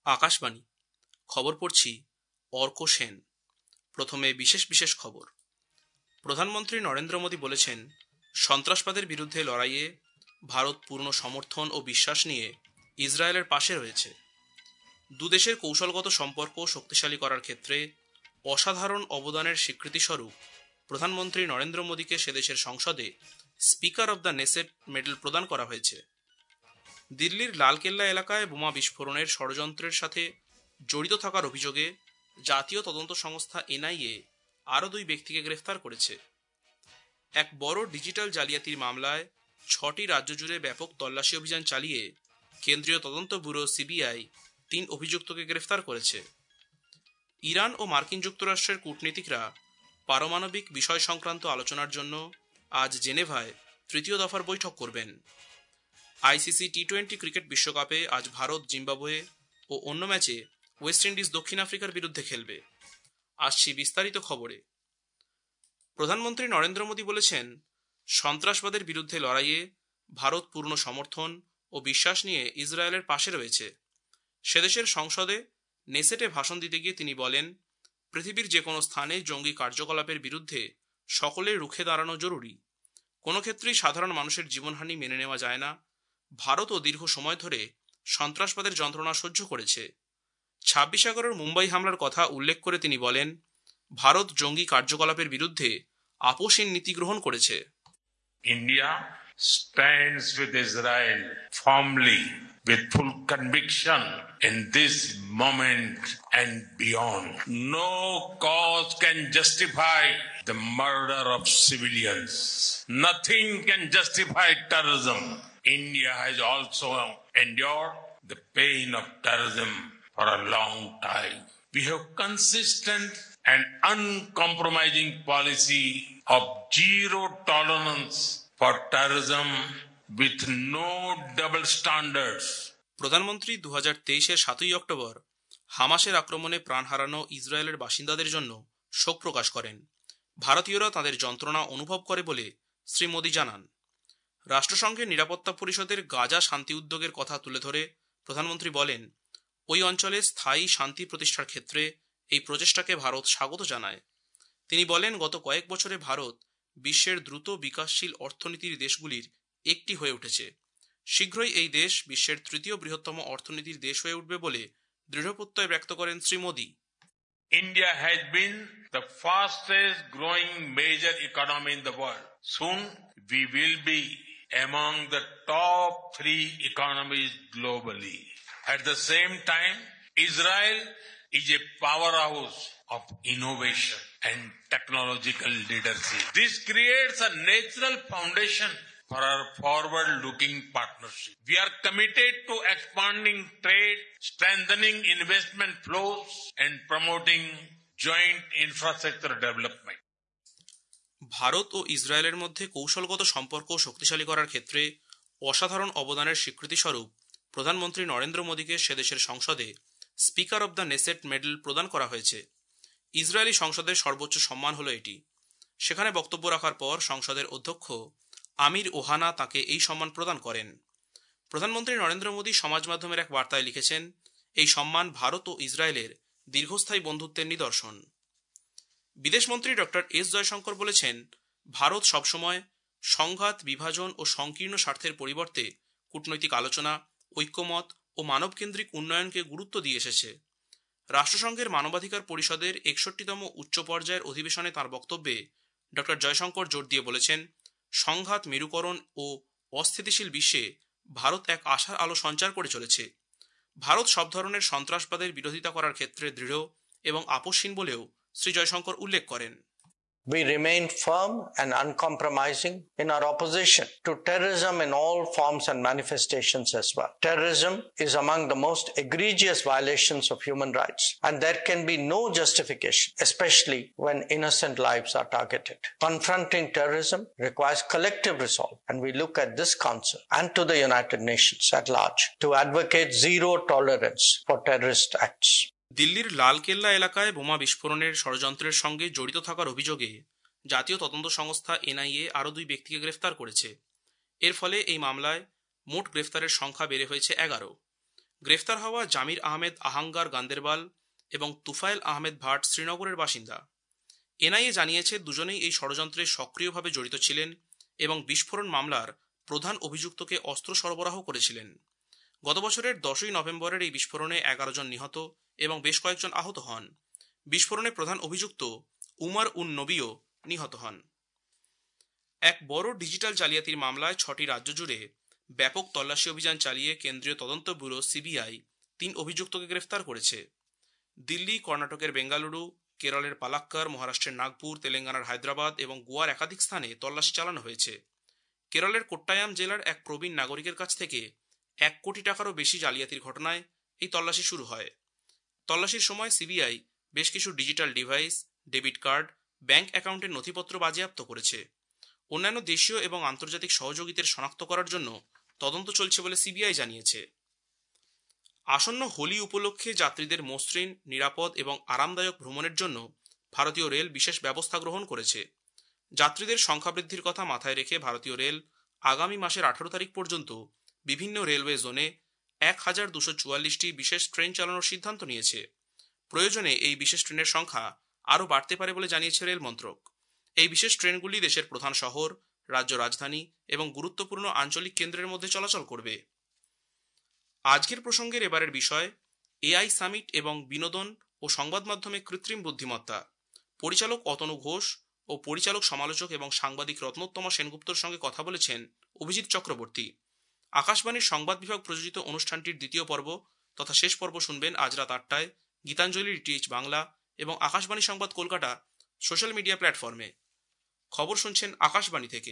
আকাশবাণী খবর পড়ছি অর্ক সেন। প্রথমে বিশেষ খবর। প্রধানমন্ত্রী নরেন্দ্র মোদী বলেছেন, সন্ত্রাসবাদের বিরুদ্ধে লড়াইয়ে ভারত পূর্ণ সমর্থন ও বিশ্বাস নিয়ে ইসরায়েলের পাশে রয়েছে। দুদেশের কৌশলগত সম্পর্ক শক্তিশালী করার ক্ষেত্রে অসাধারণ অবদানের স্বীকৃতিস্বরূপ প্রধানমন্ত্রী নরেন্দ্র মোদীকে সেদেশের সংসদে speaker of the Knesset medal প্রদান করা হয়েছে। দিল্লির লালকেল্লা এলাকায় বোমা বিস্ফোরণের ষড়যন্ত্রের সাথে জড়িত থাকার অভিযোগে জাতীয় তদন্ত সংস্থা এনআইএ আরও 2 ব্যক্তিকে গ্রেফতার করেছে। এক বড় ডিজিটাল জালিয়াতির মামলায় 6টি রাজ্য জুড়ে ব্যাপক তল্লাশি অভিযান চালিয়ে কেন্দ্রীয় তদন্ত ব্যুরো সিবিআই 3 অভিযুক্তকে গ্রেফতার করেছে। ইরান ও মার্কিন যুক্তরাষ্ট্রের কূটনীতিকরা পারমাণবিক বিষয় সংক্রান্ত আলোচনার জন্য আজ জেনেভায় 3য় দফার বৈঠক করবেন। আইসিসি টি-20 ক্রিকেট বিশ্বকাপে আজ ভারত জিম্বাবুয়ে ও অন্য ম্যাচে ওয়েস্ট ইন্ডিজ দক্ষিণ আফ্রিকার বিরুদ্ধে খেলবে। আসছি বিস্তারিত খবরে। প্রধানমন্ত্রী নরেন্দ্র মোদী বলেছেন, সন্ত্রাসবাদের বিরুদ্ধে লড়াইয়ে ভারত পূর্ণ সমর্থন ও বিশ্বাস নিয়ে ইসরায়েলের পাশে রয়েছে। সেদেশের সংসদে নেসেটে ভাষণ দিতে গিয়ে তিনি বলেন, পৃথিবীর যে কোনো স্থানে জঙ্গি কার্যকলাপের বিরুদ্ধে সকলের রুখে দাঁড়ানো জরুরি। কোনো ক্ষেত্রেই সাধারণ মানুষের জীবনহানি মেনে নেওয়া যায় না। ভারতও দীর্ঘ সময় ধরে সন্ত্রাসবাদের যন্ত্রণা সহ্য করেছে। 26 আগস্টের মুম্বাই হামলার কথা উল্লেখ করে তিনি বলেন, ভারত জঙ্গি কার্যকলাপের বিরুদ্ধে আপোষহীন নীতি গ্রহণ করেছে। India stands with Israel firmly with full conviction in this moment and beyond. No cause can justify the murder of civilians. Nothing can justify terrorism. India has also endured the pain of terrorism for a long time. We have consistent and uncompromising policy of zero tolerance for terrorism with no double standards. প্রধানমন্ত্রী 2023-এর 7ই October হামাসের আক্রমণে প্রাণ হারানো ইসরায়েলের বাসিন্দাদের জন্য শোক প্রকাশ করেন। ভারতীয়রা তাদের যন্ত্রণা অনুভব করে বলে শ্রী মোদী জানান। রাষ্ট্রসংঘের নিরাপত্তা পরিষদের গাজা শান্তি উদ্যোগের কথা তুলে ধরে প্রধানমন্ত্রী বলেন, ওই অঞ্চলে স্থায়ী শান্তি প্রতিষ্ঠার ক্ষেত্রে এই প্রচেষ্টাকে ভারত স্বাগত জানায়। তিনি বলেন, গত কয়েক বছরে ভারত বিশ্বের দ্রুত বিকাশশীল অর্থনীতির দেশগুলির একটি হয়ে উঠেছে। শীঘ্রই এই দেশ বিশ্বের 3য় বৃহত্তম অর্থনীতির দেশ হয়ে উঠবে বলে দৃঢ় প্রত্যয় ব্যক্ত করেন Shri Modi. India has been the fastest growing major economy in the world. Soon we will be among the top 3 economies globally. At the same time, Israel is a powerhouse of innovation and technological leadership. This creates a natural foundation for our forward-looking partnership. We are committed to expanding trade, strengthening investment flows, and promoting joint infrastructure development. Bharat ও ইসরায়েলের মধ্যে কৌশলগত সম্পর্ক শক্তিশালী করার ক্ষেত্রে অসাধারণ অবদানের স্বীকৃতিস্বরূপ প্রধানমন্ত্রী নরেন্দ্র মোদীকে সেদেশের সংসদে speaker of the Knesset medal প্রদান করা হয়েছে। ইসরায়েলি সংসদের সর্বোচ্চ সম্মান হল এটি। সেখানে বক্তব্য রাখার পর সংসদের অধ্যক্ষ আমির ওহানা তাকে এই সম্মান প্রদান করেন। প্রধানমন্ত্রী নরেন্দ্র মোদী সমাজ মাধ্যমের এক বার্তায় লিখেছেন, এই সম্মান ভারত ও ইসরায়েলের দীর্ঘস্থায়ী বন্ধুত্বের নিদর্শন। বিদেশমন্ত্রী ডক্টর এস জয়শঙ্কর বলেছেন, ভারত সবসময় সংঘাত, বিভাজন ও সংকীর্ণ স্বার্থের পরিবর্তে কূটনৈতিক আলোচনা, ঐক্যমত ও মানবকেন্দ্রিক উন্নয়নকে গুরুত্ব দিয়ে এসেছে। রাষ্ট্রসংঘের মানবাধিকার পরিষদের 61তম উচ্চ পর্যায়ের অধিবেশনে তাঁর বক্তব্যে ডক্টর জয়শঙ্কর জোর দিয়ে বলেছেন, সংঘাত, মেরুকরণ ও অস্থিতিশীল বিশ্বে ভারত এক আশার আলো সঞ্চার করে চলেছে। ভারত সব ধরনের সন্ত্রাসবাদের বিরোধিতা করার ক্ষেত্রে দৃঢ় এবং আপোষহীন বলেও শ্রী জয়শঙ্কর উল্লেখ করেন। We remain firm and uncompromising in our opposition to terrorism in all forms and manifestations as well. Terrorism is among the most egregious violations of human rights, and there can be no justification, especially when innocent lives are targeted. Confronting terrorism requires collective resolve, and we look at this Council and to the United Nations at large to advocate zero tolerance for terrorist acts. দিল্লির লালকেল্লা এলাকায় বোমা বিস্ফোরণের ষড়যন্ত্রের সঙ্গে জড়িত থাকার অভিযোগে জাতীয় তদন্ত সংস্থা এনআইএ আরও 2 ব্যক্তিকে গ্রেফতার করেছে। এর ফলে এই মামলায় মোট গ্রেফতারের সংখ্যা বেড়ে হয়েছে 11। গ্রেফতার হওয়া জামির আহমেদ আহাঙ্গার গান্দেরবাল এবং তুফাইল আহমেদ ভাট শ্রীনগরের বাসিন্দা। এনআইএ জানিয়েছে দুজনেই এই ষড়যন্ত্রে সক্রিয়ভাবে জড়িত ছিলেন এবং বিস্ফোরণ মামলার প্রধান অভিযুক্তকে অস্ত্র সরবরাহ করেছিলেন। গত বছরের 10ই নভেম্বরের এই বিস্ফোরণে 11 জন নিহত এবং বেশ কয়েকজন আহত হন। বিস্ফোরণে প্রধান অভিযুক্ত উমর উন নবীও নিহত হন। এক বড় ডিজিটাল জালিয়াতির মামলায় 6টি রাজ্য জুড়ে ব্যাপক তল্লাশি অভিযান চালিয়ে কেন্দ্রীয় তদন্ত ব্যুরো সিবিআই 3 অভিযুক্তকে গ্রেফতার করেছে। দিল্লি, কর্ণাটকের বেঙ্গালুরু, কেরলের পালাক্কার, মহারাষ্ট্রের নাগপুর, তেলেঙ্গানার হায়দ্রাবাদ এবং গোয়ার একাধিক স্থানে তল্লাশি চালানো হয়েছে। কেরলের কোট্টায়াম জেলার এক প্রবীণ নাগরিকের কাছ থেকে 1 কোটি টাকারও বেশি জালিয়াতির ঘটনায় এই তল্লাশি শুরু হয়। তল্লাশির সময় সিবিআই বেশ কিছু digital device, debit card, bank অ্যাকাউন্টের নথিপত্র বাজেয়াপ্ত করেছে। অন্যান্য দেশীয় এবং আন্তর্জাতিক সহযোগীদের শনাক্ত করার জন্য তদন্ত চলছে বলে সিবিআই জানিয়েছে। আসন্ন হোলি উপলক্ষে যাত্রীদের মসৃণ, নিরাপদ এবং আরামদায়ক ভ্রমণের জন্য ভারতীয় রেল বিশেষ ব্যবস্থা গ্রহণ করেছে। যাত্রীদের সংখ্যা বৃদ্ধির কথা মাথায় রেখে ভারতীয় রেল আগামী মাসের 18 তারিখ পর্যন্ত বিভিন্ন রেলওয়ে জোনে 1244টি বিশেষ ট্রেন চালানোর সিদ্ধান্ত নিয়েছে। প্রয়োজনে এই বিশেষ ট্রেনের সংখ্যা আরও বাড়তে পারে বলে জানিয়েছে রেল মন্ত্রক। এই বিশেষ ট্রেনগুলি দেশের প্রধান শহর, রাজ্য রাজধানী এবং গুরুত্বপূর্ণ আঞ্চলিক কেন্দ্রের মধ্যে চলাচল করবে। আজকের প্রসঙ্গের এবারের বিষয় এআই সামিট এবং বিনোদন ও সংবাদ মাধ্যমে কৃত্রিম বুদ্ধিমত্তা। পরিচালক অতনু ঘোষ ও পরিচালক, সমালোচক এবং সাংবাদিক রত্নোত্তমা সেনগুপ্তর সঙ্গে কথা বলেছেন অভিজিৎ চক্রবর্তী। আকাশবাণীর সংবাদ বিভাগ প্রযোজিত অনুষ্ঠানটির দ্বিতীয় পর্ব তথা শেষ পর্ব শুনবেন আজ রাত 8টায় গীতাঞ্জলি ডিটিএইচ বাংলা এবং আকাশবাণী সংবাদ কলকাতা সোশ্যাল মিডিয়া প্ল্যাটফর্মে। খবর শুনছেন আকাশবাণী থেকে।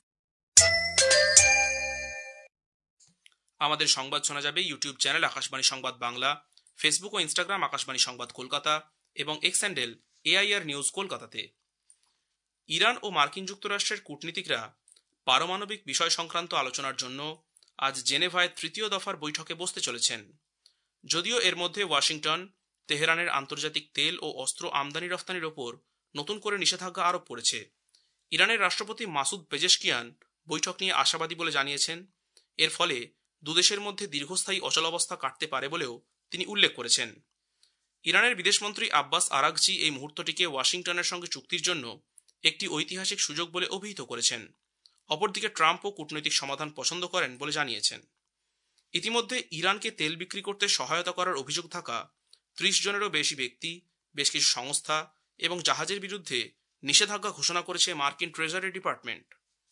আমাদের সংবাদ শোনা যাবে ইউটিউব চ্যানেল আকাশবাণী সংবাদ বাংলা, ফেসবুক ও ইনস্টাগ্রাম আকাশবাণী সংবাদ কলকাতা এবং এক্স হ্যান্ডেল AIR নিউজ কলকাতাতে। ইরান ও মার্কিন যুক্তরাষ্ট্রের কূটনীতিকরা পারমাণবিক বিষয় সংক্রান্ত আলোচনার জন্য আজ জেনেভায় 3য় দফার বৈঠকে বসতে চলেছেন। যদিও এর মধ্যে ওয়াশিংটন তেহরানের আন্তর্জাতিক তেল ও অস্ত্র আমদানি রফতানির ওপর নতুন করে নিষেধাজ্ঞা আরোপ করেছে। ইরানের রাষ্ট্রপতি মাসুদ পেজেশকিয়ান বৈঠক নিয়ে আশাবাদী বলে জানিয়েছেন। এর ফলে দুদেশের মধ্যে দীর্ঘস্থায়ী অচলাবস্থা কাটতে পারে বলেও তিনি উল্লেখ করেছেন। ইরানের বিদেশমন্ত্রী আব্বাস আরাগচি এই মুহূর্তটিকে ওয়াশিংটনের সঙ্গে চুক্তির জন্য একটি ঐতিহাসিক সুযোগ বলে অভিহিত করেছেন। অপরদিকে ট্রাম্পও কূটনৈতিক সমাধান পছন্দ করেন বলে জানিয়েছেন। ইতিমধ্যে ইরানকে তেল বিক্রি করতে সহায়তা করার অভিযোগ থাকা 30 জনেরও বেশি ব্যক্তি, বেশ কিছু সংস্থা এবং জাহাজের বিরুদ্ধে নিষেধাজ্ঞা ঘোষণা করেছে মার্কিন ট্রেজারি ডিপার্টমেন্ট।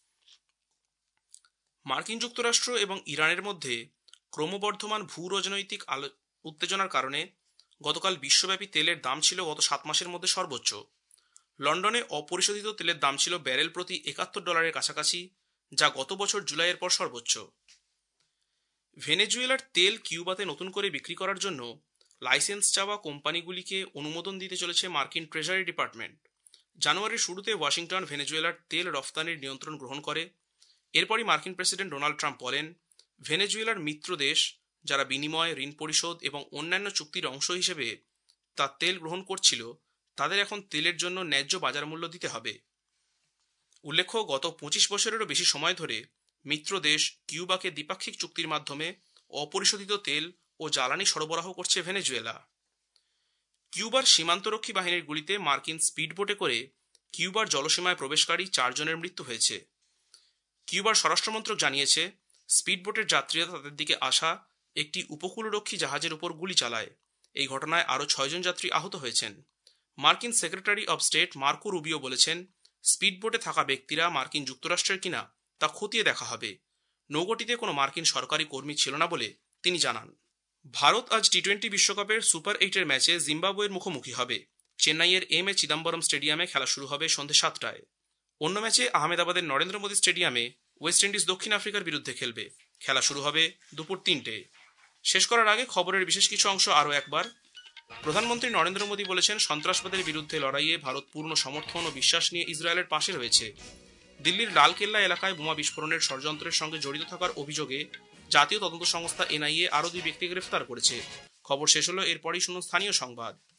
মার্কিন যুক্তরাষ্ট্র এবং ইরানের মধ্যে ক্রমবর্ধমান ভূ-রাজনৈতিক উত্তেজনার কারণে গতকাল বিশ্বব্যাপী তেলের দাম ছিল গত 7 মাসের মধ্যে সর্বোচ্চ। লন্ডনে অপরিশোধিত তেলের দাম ছিল ব্যারেল প্রতি $71 কাছাকাছি, যা গত বছর জুলাইয়ের পর সর্বোচ্চ। ভেনেজুয়েলার তেল কিউবাতে নতুন করে বিক্রি করার জন্য লাইসেন্স চাওয়া কোম্পানিগুলিকে অনুমোদন দিতে চলেছে মার্কিন ট্রেজারি ডিপার্টমেন্ট। জানুয়ারির শুরুতে ওয়াশিংটন ভেনেজুয়েলার তেল রফতানির নিয়ন্ত্রণ গ্রহণ করে। এরপরই মার্কিন প্রেসিডেন্ট ডোনাল্ড ট্রাম্প বলেন, ভেনেজুয়েলার মিত্র দেশ যারা বিনিময়, ঋণ পরিশোধ এবং অন্যান্য চুক্তির অংশ হিসেবে তার তেল গ্রহণ করছিল, তাদের এখন তেলের জন্য ন্যায্য বাজার মূল্য দিতে হবে। উল্লেখ্য, গত 25 বছরেরও বেশি সময় ধরে মিত্র দেশ কিউবাকে দ্বিপাক্ষিক চুক্তির মাধ্যমে অপরিশোধিত তেল ও জ্বালানি সরবরাহ করছে ভেনেজুয়েলা। কিউবার সীমান্তরক্ষী বাহিনীর গুলিতে মার্কিন স্পিডবোটে করে কিউবার জলসীমায় প্রবেশকারী 4 জনের মৃত্যু হয়েছে। কিউবার স্বরাষ্ট্রমন্ত্রক জানিয়েছে, স্পিডবোটের যাত্রীরা তাদের দিকে আসা একটি উপকূলরক্ষী জাহাজের উপর গুলি চালায়। এই ঘটনায় আরও 6 জন যাত্রী আহত হয়েছেন। মার্কিন secretary of state Marco Rubio বলেছেন, স্পিডবোটে থাকা ব্যক্তিরা মার্কিন যুক্তরাষ্ট্রের কিনা তা খতিয়ে দেখা হবে। নৌকাটিতে কোনো মার্কিন সরকারি কর্মী ছিল না বলে তিনি জানান। ভারত আজ টি-20 বিশ্বকাপের সুপার 8-এর ম্যাচে জিম্বাবুয়ের মুখোমুখি হবে। চেন্নাইয়ের এম এ চিদম্বরম স্টেডিয়ামে খেলা শুরু হবে সন্ধ্যে 7টায়। অন্য ম্যাচে আহমেদাবাদের নরেন্দ্র মোদী স্টেডিয়ামে ওয়েস্ট ইন্ডিজ দক্ষিণ আফ্রিকার বিরুদ্ধে খেলবে। খেলা শুরু হবে দুপুর 3টে। শেষ করার আগে খবরের বিশেষ কিছু অংশ আরও একবার। প্রধানমন্ত্রী নরেন্দ্র মোদী বলেছেন, সন্ত্রাসবাদের বিরুদ্ধে লড়াইয়ে ভারত পূর্ণ সমর্থন ও বিশ্বাস নিয়ে ইসরায়েলের পাশে রয়েছে। দিল্লির লালকেল্লা এলাকায় বোমা বিস্ফোরণের ষড়যন্ত্রের সঙ্গে জড়িত থাকার অভিযোগে জাতীয় তদন্ত সংস্থা NIA আরও 2 ব্যক্তিকে গ্রেফতার করেছে। খবর শেষ হলো, এরপরই শুনুন স্থানীয় সংবাদ।